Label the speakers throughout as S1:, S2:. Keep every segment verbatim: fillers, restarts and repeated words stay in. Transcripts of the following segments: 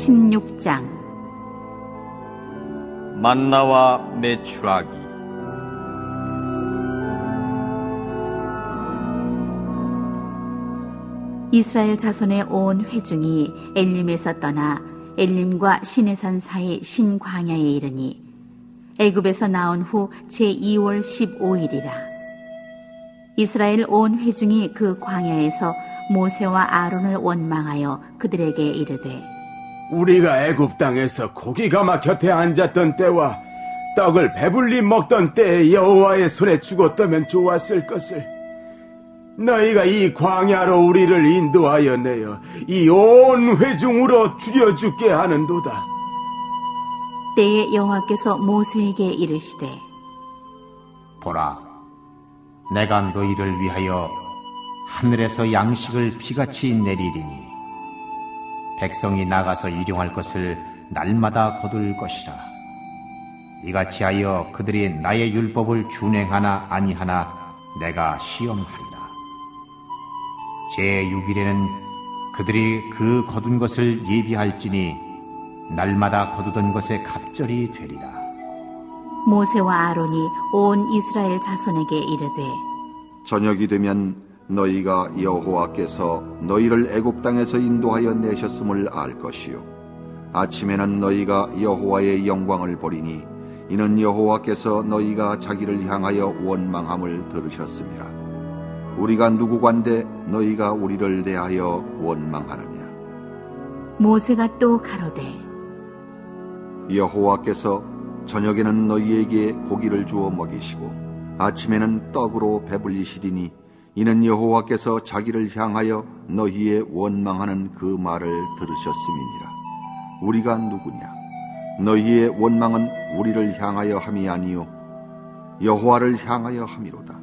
S1: 제십육 장.
S2: 만나와 메추라기.
S1: 이스라엘 자손의 온 회중이 엘림에서 떠나 엘림과 시내산 사이 신광야에 이르니 애굽에서 나온 후 제이월 십오일이라. 이스라엘 온 회중이 그 광야에서 모세와 아론을 원망하여 그들에게 이르되,
S3: 우리가 애굽 땅에서 고기가마 곁에 앉았던 때와 떡을 배불리 먹던 때에 여호와의 손에 죽었다면 좋았을 것을 너희가 이 광야로 우리를 인도하여 내어 이 온 회중으로 죽여 죽게 하는도다.
S1: 때에 여호와께서 모세에게 이르시되,
S4: 보라, 내가 너희를 위하여 하늘에서 양식을 비같이 내리리니 백성이 나가서 일용할 것을 날마다 거둘 것이라. 이같이 하여 그들이 나의 율법을 준행하나 아니하나 내가 시험하리라. 제육일에는 그들이 그 거둔 것을 예비할지니 날마다 거두던 것에 갑절이 되리라.
S1: 모세와 아론이 온 이스라엘 자손에게 이르되,
S5: 저녁이 되면 너희가 여호와께서 너희를 애굽 땅에서 인도하여 내셨음을 알 것이요, 아침에는 너희가 여호와의 영광을 보리니 이는 여호와께서 너희가 자기를 향하여 원망함을 들으셨습니다. 우리가 누구관데 너희가 우리를 대하여 원망하느냐.
S1: 모세가 또 가로되,
S5: 여호와께서 저녁에는 너희에게 고기를 주어 먹이시고 아침에는 떡으로 배불리시리니 이는 여호와께서 자기를 향하여 너희의 원망하는 그 말을 들으셨음이니라. 우리가 누구냐? 너희의 원망은 우리를 향하여 함이 아니요 여호와를 향하여 함이로다.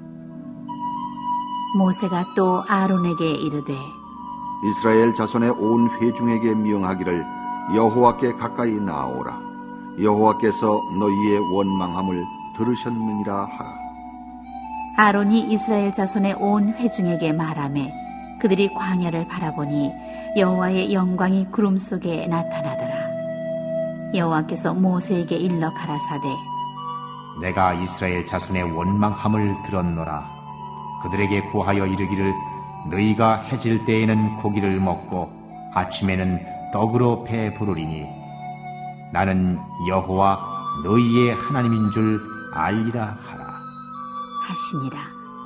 S1: 모세가 또 아론에게 이르되,
S5: 이스라엘 자손의 온 회중에게 명하기를 여호와께 가까이 나아오라. 여호와께서 너희의 원망함을 들으셨느니라 하라.
S1: 아론이 이스라엘 자손의 온 회중에게 말하매 그들이 광야를 바라보니 여호와의 영광이 구름 속에 나타나더라. 여호와께서 모세에게 일러 가라사대,
S4: 내가 이스라엘 자손의 원망함을 들었노라. 그들에게 고하여 이르기를 너희가 해질 때에는 고기를 먹고 아침에는 떡으로 배부르리니 나는 여호와 너희의 하나님인 줄 알리라 하라
S1: 하시니라.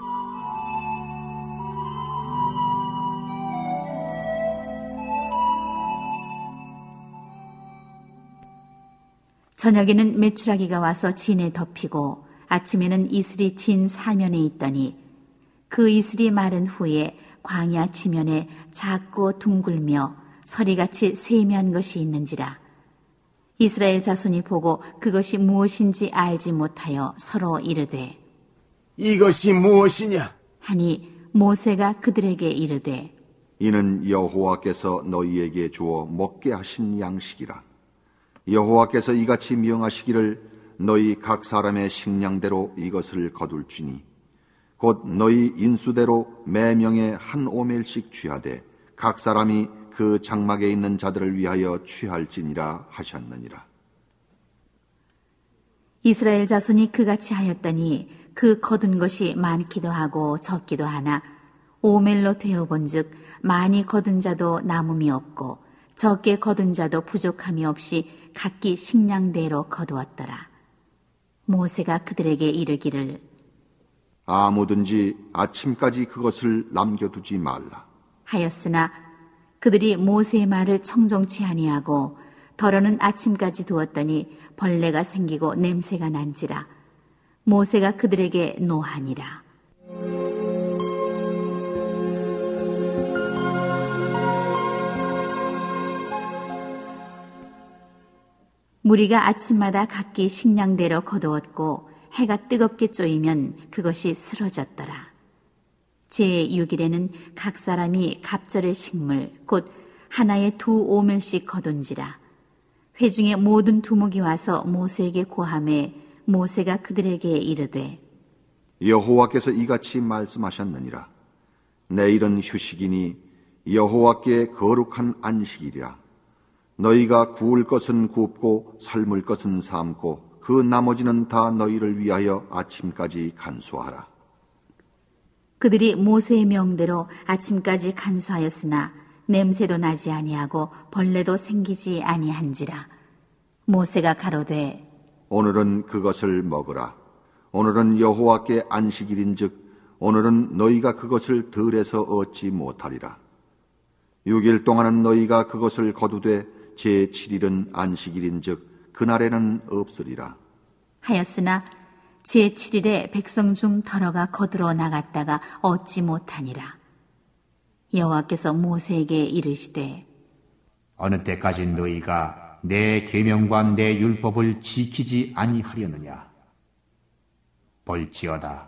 S1: 저녁에는 메추라기가 와서 진에 덮이고 아침에는 이슬이 진 사면에 있더니 그 이슬이 마른 후에 광야 지면에 작고 둥글며 서리같이 세미한 것이 있는지라. 이스라엘 자손이 보고 그것이 무엇인지 알지 못하여 서로 이르되,
S3: 이것이 무엇이냐?
S1: 하니 모세가 그들에게 이르되,
S5: 이는 여호와께서 너희에게 주어 먹게 하신 양식이라. 여호와께서 이같이 명하시기를 너희 각 사람의 식량대로 이것을 거둘지니 곧 너희 인수대로 매명에 한 오멜씩 취하되 각 사람이 그 장막에 있는 자들을 위하여 취할지니라 하셨느니라.
S1: 이스라엘 자손이 그같이 하였더니 그 거둔 것이 많기도 하고 적기도 하나 오멜로 되어본즉 많이 거둔 자도 남음이 없고 적게 거둔 자도 부족함이 없이 각기 식량대로 거두었더라. 모세가 그들에게 이르기를,
S5: 아무든지 아침까지 그것을 남겨두지 말라
S1: 하였으나 그들이 모세의 말을 청종치 아니하고 더러는 아침까지 두었더니 벌레가 생기고 냄새가 난지라. 모세가 그들에게 노하니라. 무리가 아침마다 각기 식량대로 거두었고 해가 뜨겁게 쪼이면 그것이 쓰러졌더라. 제육일에는 각 사람이 갑절의 식물 곧 하나에 두 오멜씩 거둔지라. 회중의 모든 두목이 와서 모세에게 고하매 모세가 그들에게 이르되,
S5: 여호와께서 이같이 말씀하셨느니라. 내일은 휴식이니 여호와께 거룩한 안식이라. 너희가 구울 것은 굽고 삶을 것은 삶고 그 나머지는 다 너희를 위하여 아침까지 간수하라.
S1: 그들이 모세의 명대로 아침까지 간수하였으나 냄새도 나지 아니하고 벌레도 생기지 아니한지라. 모세가 가로되
S5: 오늘은 그것을 먹으라. 오늘은 여호와께 안식일인즉 오늘은 너희가 그것을 들에서 얻지 못하리라. 육 일 동안은 너희가 그것을 거두되 제칠 일은 안식일인즉 그날에는 없으리라.
S1: 하였으나 제칠 일에 백성 중 더러가 거두러 나갔다가 얻지 못하니라. 여호와께서 모세에게 이르시되
S4: 어느 때까지 너희가 내 계명과 내 율법을 지키지 아니하려느냐? 볼지어다.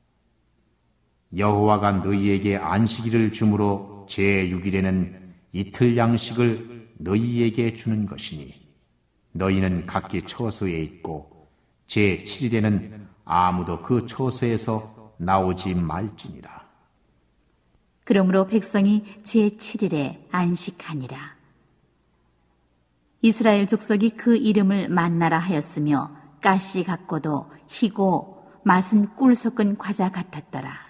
S4: 여호와가 너희에게 안식일을 주므로 제육 일에는 이틀 양식을 너희에게 주는 것이니 너희는 각기 처소에 있고 제칠 일에는 아무도 그 처소에서 나오지 말지니라.
S1: 그러므로 백성이 제칠 일에 안식하니라. 이스라엘 족속이 그 이름을 만나라 하였으며 가시 같고도 희고 맛은 꿀 섞은 과자 같았더라.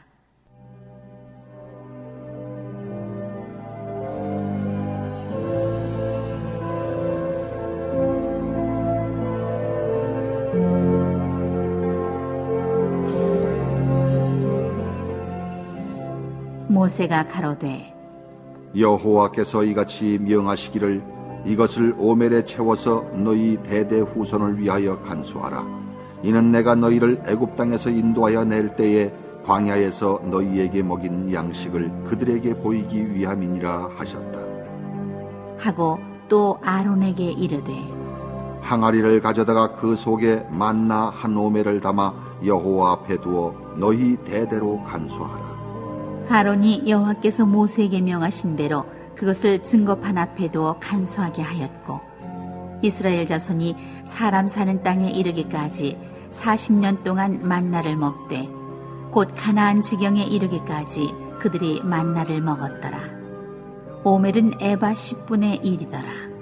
S1: 모세가 가로되
S5: 여호와께서 이같이 명하시기를 이것을 오멜에 채워서 너희 대대 후손을 위하여 간수하라. 이는 내가 너희를 애굽 땅에서 인도하여 낼 때에 광야에서 너희에게 먹인 양식을 그들에게 보이기 위함이니라 하셨다.
S1: 하고 또 아론에게 이르되
S5: 항아리를 가져다가 그 속에 만나 한 오멜을 담아 여호와 앞에 두어 너희 대대로 간수하라.
S1: 아론이 여호와께서 모세에게 명하신 대로 그것을 증거판 앞에 두어 간수하게 하였고 이스라엘 자손이 사람 사는 땅에 이르기까지 사십 년 동안 만나를 먹되 곧 가나안 지경에 이르기까지 그들이 만나를 먹었더라. 오멜은 에바 십분의 일이더라.